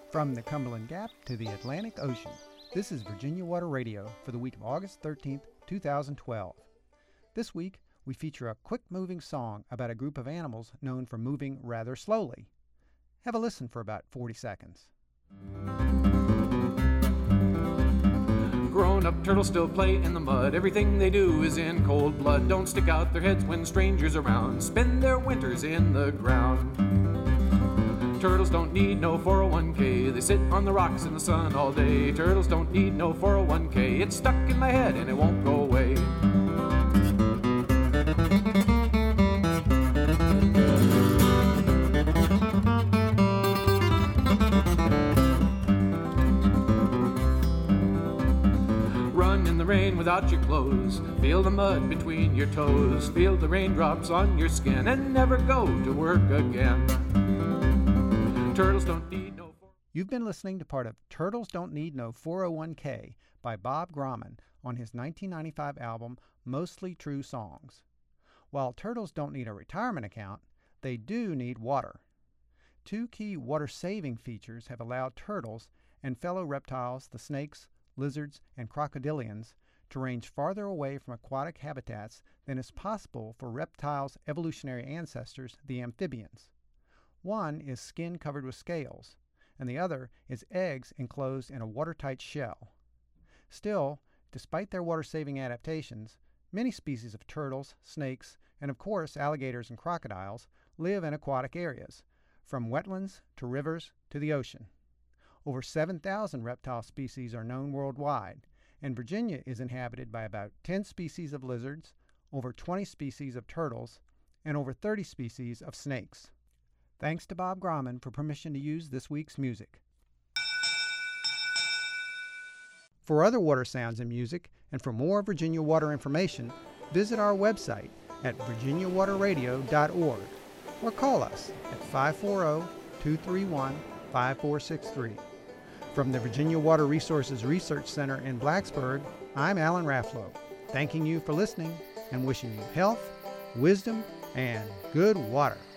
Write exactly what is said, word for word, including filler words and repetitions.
From the Cumberland Gap to the Atlantic Ocean, this is Virginia Water Radio for the week of August thirteenth, two thousand twelve. This week, we feature a quick-moving song about a group of animals known for moving rather slowly. Have a listen for about forty seconds. Grown-up turtles still play in the mud. Everything they do is in cold blood. Don't stick out their heads when strangers around. Spend their winters in the ground. Turtles don't need no four oh one k. They sit on the rocks in the sun all day. Turtles don't need no four oh one k. It's stuck in my head and it won't go away. Run in the rain without your clothes. Feel the mud between your toes. Feel the raindrops on your skin and never go to work again. Turtles don't need no... You've been listening to part of Turtles Don't Need No four oh one k by Bob Grauman on his nineteen ninety-five album Mostly True Songs. While turtles don't need a retirement account, they do need water. Two key water-saving features have allowed turtles and fellow reptiles, the snakes, lizards, and crocodilians, to range farther away from aquatic habitats than is possible for reptiles' evolutionary ancestors, the amphibians. One is skin covered with scales, and the other is eggs enclosed in a watertight shell. Still, despite their water-saving adaptations, many species of turtles, snakes, and of course alligators and crocodiles live in aquatic areas, from wetlands to rivers to the ocean. Over seven thousand reptile species are known worldwide, and Virginia is inhabited by about ten species of lizards, over twenty species of turtles, and over thirty species of snakes. Thanks to Bob Grauman for permission to use this week's music. For other water sounds and music, and for more Virginia Water information, visit our website at virginia water radio dot org or call us at five four zero, two three one, five four six three. From the Virginia Water Resources Research Center in Blacksburg, I'm Alan Rafflow, thanking you for listening and wishing you health, wisdom, and good water.